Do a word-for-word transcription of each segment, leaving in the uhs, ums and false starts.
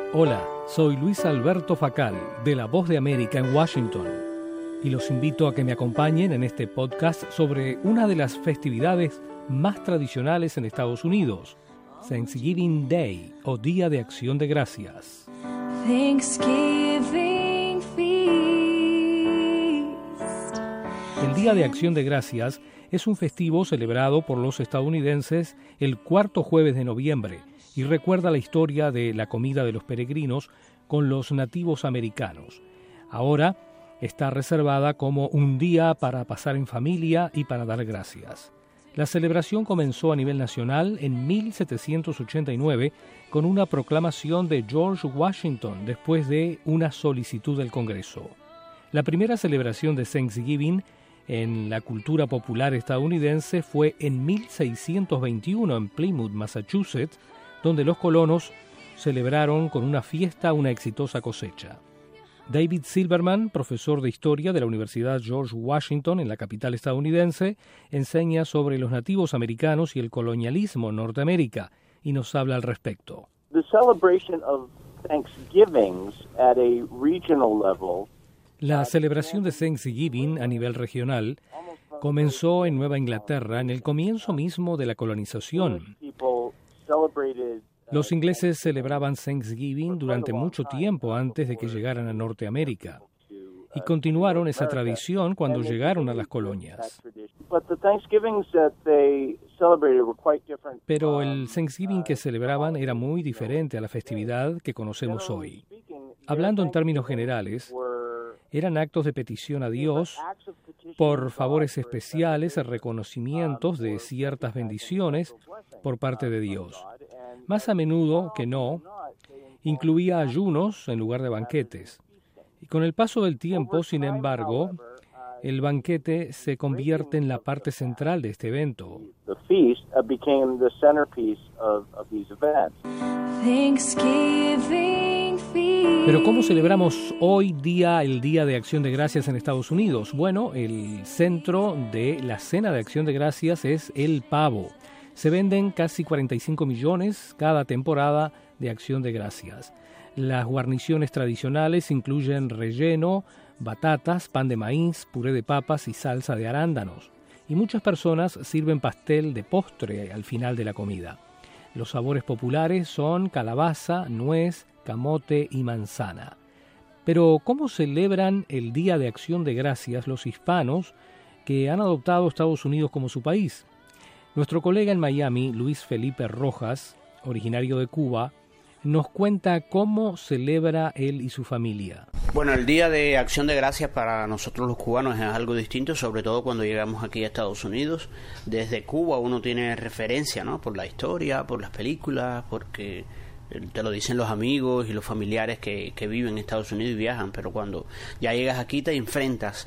Hola, soy Luis Alberto Facal, de La Voz de América en Washington, y los invito a que me acompañen en este podcast sobre una de las festividades más tradicionales en Estados Unidos, Thanksgiving Day, o Día de Acción de Gracias. Thanksgiving feast. El Día de Acción de Gracias es un festivo celebrado por los estadounidenses el cuarto jueves de noviembre y recuerda la historia de la comida de los peregrinos con los nativos americanos. Ahora está reservada como un día para pasar en familia y para dar gracias. La celebración comenzó a nivel nacional en mil setecientos ochenta y nueve con una proclamación de George Washington después de una solicitud del Congreso. La primera celebración de Thanksgiving en la cultura popular estadounidense fue en mil seiscientos veintiuno en Plymouth, Massachusetts, donde los colonos celebraron con una fiesta una exitosa cosecha. David Silverman, profesor de historia de la Universidad George Washington en la capital estadounidense, enseña sobre los nativos americanos y el colonialismo en Norteamérica y nos habla al respecto. The celebration of Thanksgivings at a regional level. La celebración de Thanksgiving a nivel regional comenzó en Nueva Inglaterra en el comienzo mismo de la colonización. Los ingleses celebraban Thanksgiving durante mucho tiempo antes de que llegaran a Norteamérica y continuaron esa tradición cuando llegaron a las colonias. Pero el Thanksgiving que celebraban era muy diferente a la festividad que conocemos hoy. Hablando en términos generales, eran actos de petición a Dios por favores especiales, reconocimientos de ciertas bendiciones por parte de Dios. Más a menudo que no, incluía ayunos en lugar de banquetes. Y con el paso del tiempo, sin embargo, el banquete se convierte en la parte central de este evento. Pero ¿cómo celebramos hoy día el Día de Acción de Gracias en Estados Unidos? Bueno, el centro de la cena de Acción de Gracias es el pavo. Se venden casi cuarenta y cinco millones cada temporada de Acción de Gracias. Las guarniciones tradicionales incluyen relleno, batatas, pan de maíz, puré de papas y salsa de arándanos. Y muchas personas sirven pastel de postre al final de la comida. Los sabores populares son calabaza, nuez, camote y manzana. Pero ¿cómo celebran el Día de Acción de Gracias los hispanos que han adoptado Estados Unidos como su país? Nuestro colega en Miami, Luis Felipe Rojas, originario de Cuba, nos cuenta cómo celebra él y su familia. Bueno, el Día de Acción de Gracias para nosotros los cubanos es algo distinto, sobre todo cuando llegamos aquí a Estados Unidos. Desde Cuba uno tiene referencia, ¿no? Por la historia, por las películas, porque te lo dicen los amigos y los familiares que, que viven en Estados Unidos y viajan, pero cuando ya llegas aquí te enfrentas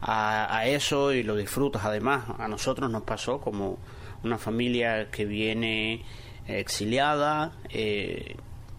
a, a eso y lo disfrutas. Además, a nosotros nos pasó como una familia que viene exiliada, eh,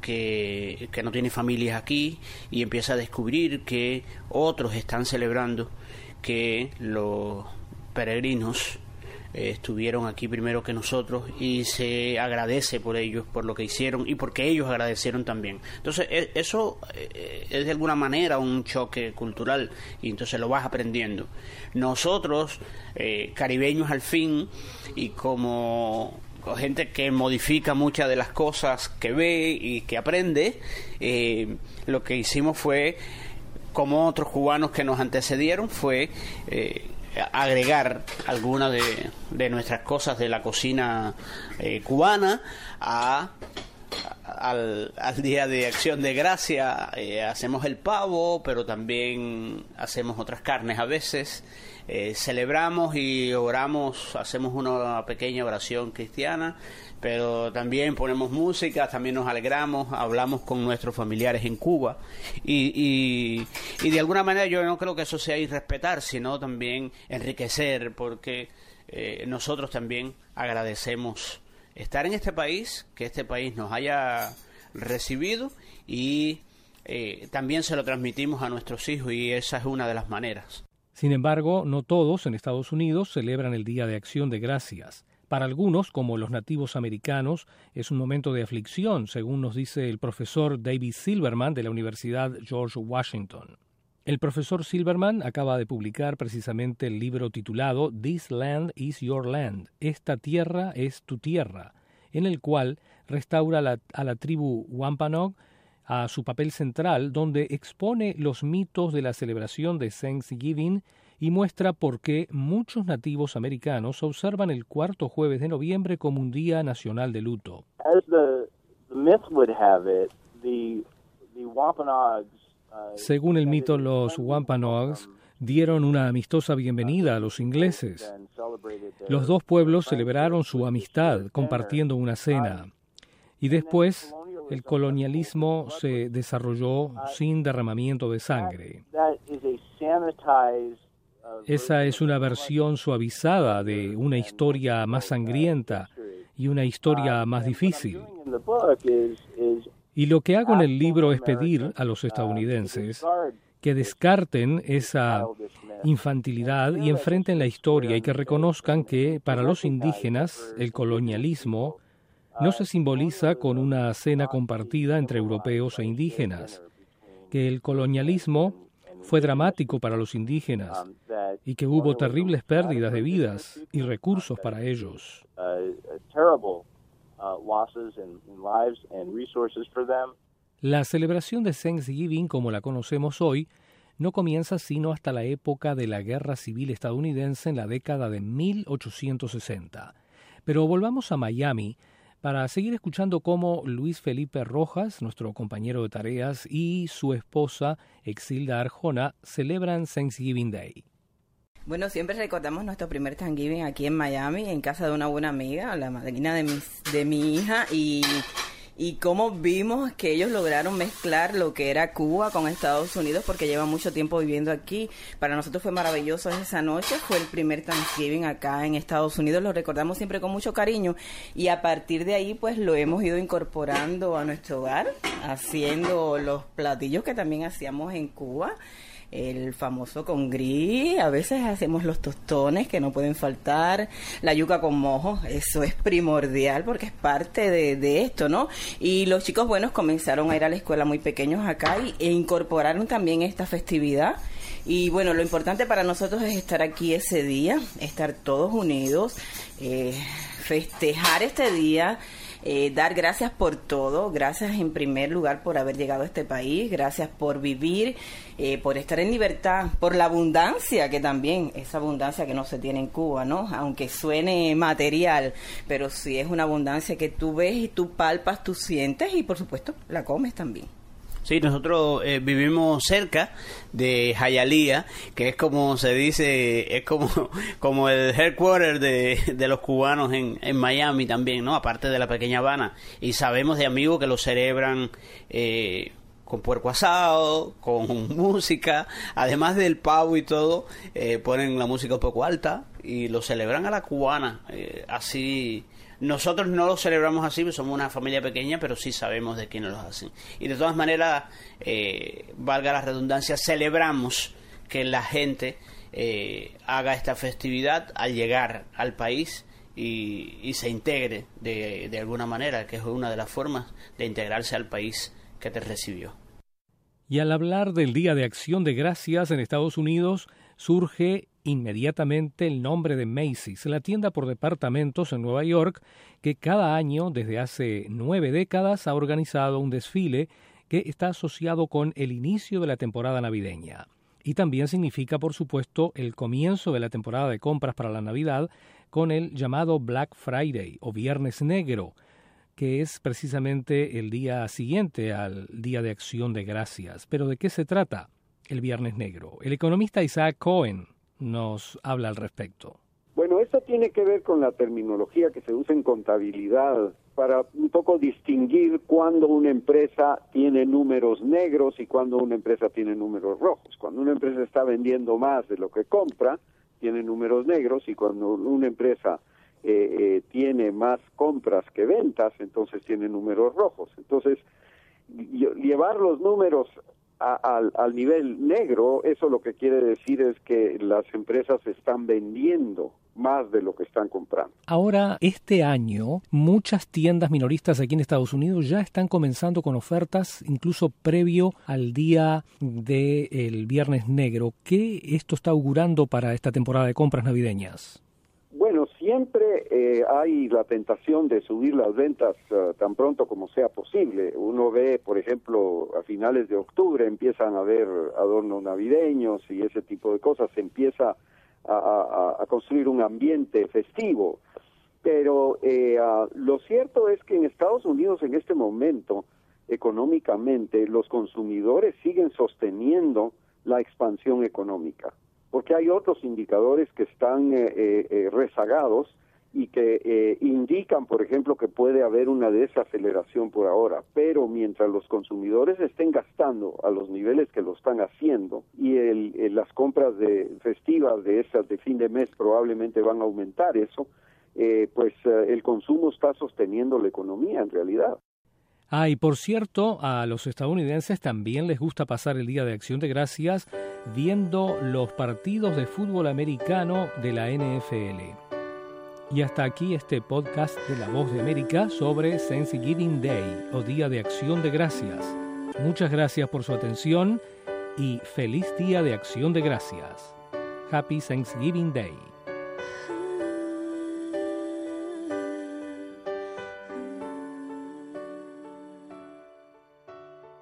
que, que no tiene familias aquí y empieza a descubrir que otros están celebrando, que los peregrinos eh, estuvieron aquí primero que nosotros y se agradece por ellos, por lo que hicieron y porque ellos agradecieron también. Entonces eso es de alguna manera un choque cultural y entonces lo vas aprendiendo. Nosotros, eh, caribeños al fin, y como gente que modifica muchas de las cosas que ve y que aprende, eh, lo que hicimos fue, como otros cubanos que nos antecedieron, fue eh, agregar algunas de, de nuestras cosas de la cocina eh, cubana a Al, al Día de Acción de Gracia. Eh, hacemos el pavo, pero también hacemos otras carnes a veces. Eh, celebramos y oramos, hacemos una pequeña oración cristiana, pero también ponemos música, también nos alegramos, hablamos con nuestros familiares en Cuba y, y, y de alguna manera yo no creo que eso sea irrespetar, sino también enriquecer, porque eh, nosotros también agradecemos estar en este país, que este país nos haya recibido y eh, también se lo transmitimos a nuestros hijos y esa es una de las maneras. Sin embargo, no todos en Estados Unidos celebran el Día de Acción de Gracias. Para algunos, como los nativos americanos, es un momento de aflicción, según nos dice el profesor David Silverman de la Universidad George Washington. El profesor Silverman acaba de publicar precisamente el libro titulado This Land is Your Land, Esta tierra es tu tierra, en el cual restaura la, a la tribu Wampanoag a su papel central, donde expone los mitos de la celebración de Thanksgiving y muestra por qué muchos nativos americanos observan el cuarto jueves de noviembre como un día nacional de luto. As the, the myth would have it, the, the Wampanoags, uh, Según el mito, los Wampanoags dieron una amistosa bienvenida a los ingleses. Los dos pueblos celebraron su amistad compartiendo una cena. Y después, el colonialismo se desarrolló sin derramamiento de sangre. Esa es una versión suavizada de una historia más sangrienta y una historia más difícil. Y lo que hago en el libro es pedir a los estadounidenses que descarten esa infantilidad y enfrenten la historia y que reconozcan que para los indígenas el colonialismo no se simboliza con una cena compartida entre europeos e indígenas, que el colonialismo fue dramático para los indígenas y que hubo terribles pérdidas de vidas y recursos para ellos. La celebración de Thanksgiving, como la conocemos hoy, no comienza sino hasta la época de la Guerra Civil estadounidense en la década de mil ochocientos sesenta. Pero volvamos a Miami para seguir escuchando cómo Luis Felipe Rojas, nuestro compañero de tareas, y su esposa Exilda Arjona celebran Thanksgiving Day. Bueno, siempre recordamos nuestro primer Thanksgiving aquí en Miami, en casa de una buena amiga, la madrina de mi, de mi hija, y, y cómo vimos que ellos lograron mezclar lo que era Cuba con Estados Unidos, porque llevan mucho tiempo viviendo aquí. Para nosotros fue maravilloso esa noche, fue el primer Thanksgiving acá en Estados Unidos, lo recordamos siempre con mucho cariño, y a partir de ahí pues lo hemos ido incorporando a nuestro hogar, haciendo los platillos que también hacíamos en Cuba. El famoso con gris, a veces hacemos los tostones que no pueden faltar, la yuca con mojo, eso es primordial porque es parte de, de esto, ¿no? Y los chicos buenos comenzaron a ir a la escuela muy pequeños acá y, e incorporaron también esta festividad. Y bueno, lo importante para nosotros es estar aquí ese día, estar todos unidos, eh, festejar este día. Eh, dar gracias por todo, gracias en primer lugar por haber llegado a este país, gracias por vivir, eh, por estar en libertad, por la abundancia que también, esa abundancia que no se tiene en Cuba, ¿no? Aunque suene material, pero sí es una abundancia que tú ves y tú palpas, tú sientes y por supuesto la comes también. Sí, nosotros eh, vivimos cerca de Hialeah, que es como se dice, es como, como el headquarter de, de los cubanos en, en Miami también, ¿no? Aparte de la pequeña Habana. Y sabemos de amigos que lo celebran eh, con puerco asado, con música, además del pavo y todo, eh, ponen la música un poco alta y lo celebran a la cubana, eh, así. Nosotros no lo celebramos así, pues somos una familia pequeña, pero sí sabemos de quiénes lo hacen. Y de todas maneras, eh, valga la redundancia, celebramos que la gente eh, haga esta festividad al llegar al país y, y se integre de, de alguna manera, que es una de las formas de integrarse al país que te recibió. Y al hablar del Día de Acción de Gracias en Estados Unidos, surge inmediatamente el nombre de Macy's, la tienda por departamentos en Nueva York, que cada año, desde hace nueve décadas, ha organizado un desfile que está asociado con el inicio de la temporada navideña. Y también significa, por supuesto, el comienzo de la temporada de compras para la Navidad con el llamado Black Friday o Viernes Negro, que es precisamente el día siguiente al Día de Acción de Gracias. ¿Pero de qué se trata el Viernes Negro? El economista Isaac Cohen nos habla al respecto. Bueno, esto tiene que ver con la terminología que se usa en contabilidad para un poco distinguir cuándo una empresa tiene números negros y cuándo una empresa tiene números rojos. Cuando una empresa está vendiendo más de lo que compra, tiene números negros, y cuando una empresa eh, eh, tiene más compras que ventas, entonces tiene números rojos. Entonces, llevar los números A, al, al nivel negro, eso lo que quiere decir es que las empresas están vendiendo más de lo que están comprando. Ahora, este año, muchas tiendas minoristas aquí en Estados Unidos ya están comenzando con ofertas, incluso previo al día del Viernes Negro. ¿Qué esto está augurando para esta temporada de compras navideñas? Bueno, siempre eh, hay la tentación de subir las ventas uh, tan pronto como sea posible. Uno ve, por ejemplo, a finales de octubre empiezan a haber adornos navideños y ese tipo de cosas, se empieza a, a, a construir un ambiente festivo. Pero eh, uh, lo cierto es que en Estados Unidos en este momento, económicamente, los consumidores siguen sosteniendo la expansión económica, porque hay otros indicadores que están eh, eh, rezagados y que eh, indican, por ejemplo, que puede haber una desaceleración por ahora, pero mientras los consumidores estén gastando a los niveles que lo están haciendo y el, el, las compras de festivas de esas de fin de mes probablemente van a aumentar eso, eh, pues eh, el consumo está sosteniendo la economía en realidad. Ah, y por cierto, a los estadounidenses también les gusta pasar el Día de Acción de Gracias viendo los partidos de fútbol americano de la N F L. Y hasta aquí este podcast de La Voz de América sobre Thanksgiving Day, o Día de Acción de Gracias. Muchas gracias por su atención y feliz Día de Acción de Gracias. Happy Thanksgiving Day.